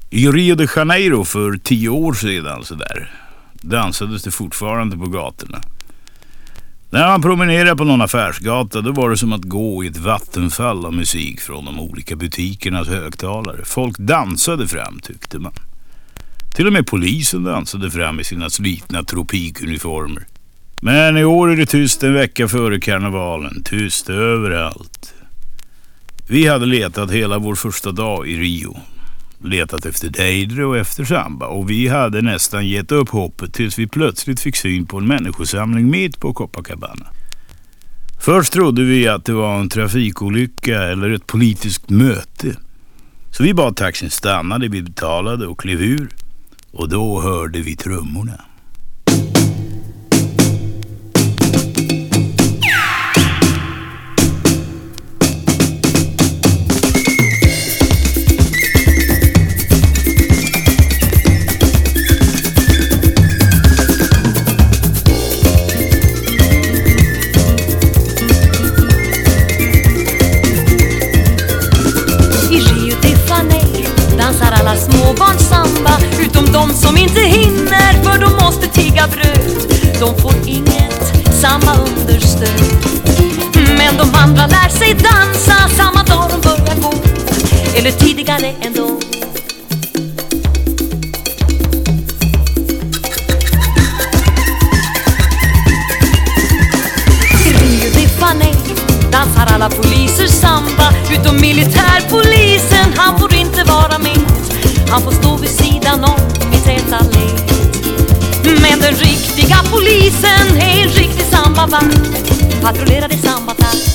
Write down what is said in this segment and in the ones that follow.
I Rio de Janeiro för 10 år sedan så där dansades det fortfarande på gatorna. När man promenerade på någon affärsgata då var det som att gå i ett vattenfall av musik från de olika butikernas högtalare. Folk dansade fram, tyckte man. Till och med polisen dansade fram i sina slitna tropikuniformer. Men i år är det tyst en vecka före karnevalen. Tyst överallt. Vi hade letat hela vår första dag i Rio. Letat efter Deidre och efter samba. Och vi hade nästan gett upp hoppet tills vi plötsligt fick syn på en människosamling mitt på Copacabana. Först trodde vi att det var en trafikolycka eller ett politiskt möte. Så vi bad taxin stannade, vi betalade och klev ur. Och då hörde vi trummorna. Alla småbarn samba, utom de som inte hinner, för de måste tigga bröd. De får inget samma understöd. Men de andra lär sig dansa samma dag de börjar gå, eller tidigare ändå. I Rio de Janeiro dansar alla poliser samba, utom militärpolisen, han får inte vara med. Han får stå vid sidan om i täta led. Men den riktiga polisen är en riktig sambavakt, patrullerar i sambatakt.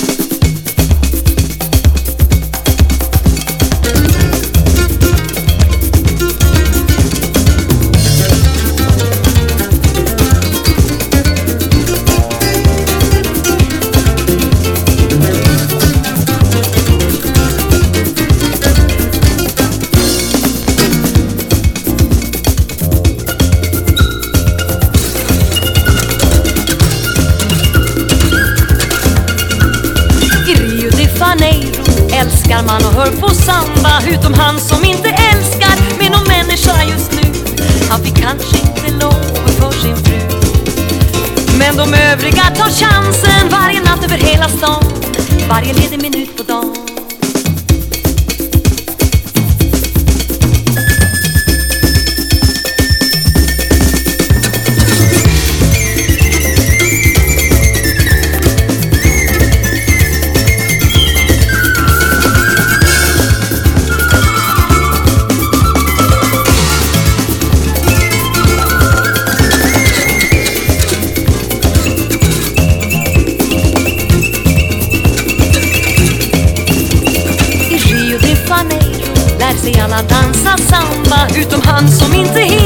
Älskar man och hör på samba, utom han som inte älskar med någon människa just nu. Han fick kanske inte lov för sin fru. Men de övriga tar chansen varje natt över hela stan, varje ledig minut på dagen. Lär sig alla dansa samba, utom han som inte